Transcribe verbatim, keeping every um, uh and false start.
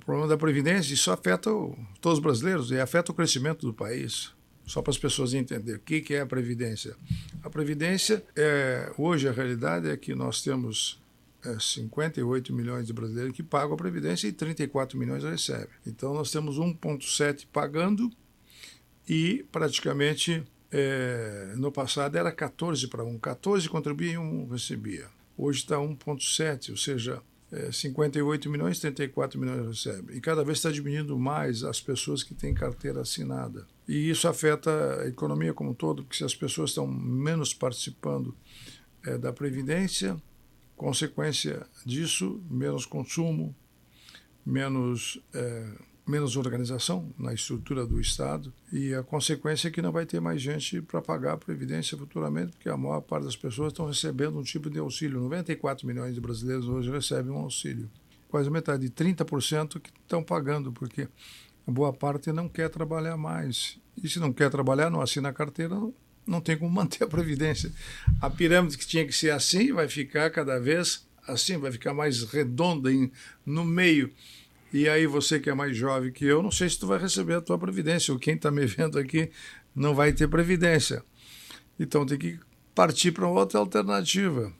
problema da Previdência, isso afeta o, todos os brasileiros e afeta o crescimento do país. Só para as pessoas entenderem o que, que é a Previdência. A Previdência, é, hoje a realidade é que nós temos é, cinquenta e oito milhões de brasileiros que pagam a Previdência e trinta e quatro milhões recebem. Então nós temos um vírgula sete pagando e praticamente é, no passado era quatorze para um. quatorze contribuía e um recebia. Hoje está um vírgula sete, ou seja, é, cinquenta e oito milhões, trinta e quatro milhões recebem. E cada vez está diminuindo mais as pessoas que têm carteira assinada. E isso afeta a economia como um todo, porque se as pessoas estão menos participando é, da Previdência, consequência disso, menos consumo, menos, é, menos organização na estrutura do Estado, e a consequência é que não vai ter mais gente para pagar a Previdência futuramente, porque a maior parte das pessoas estão recebendo um tipo de auxílio. noventa e quatro milhões de brasileiros hoje recebem um auxílio. Quase metade, de trinta por cento que estão pagando, porque boa parte não quer trabalhar mais. E se não quer trabalhar, não assina a carteira, não, não tem como manter a Previdência. A pirâmide que tinha que ser assim vai ficar cada vez assim, vai ficar mais redonda em, no meio. E aí você que é mais jovem que eu, não sei se tu vai receber a tua Previdência, ou quem está me vendo aqui não vai ter Previdência. Então tem que partir para outra alternativa.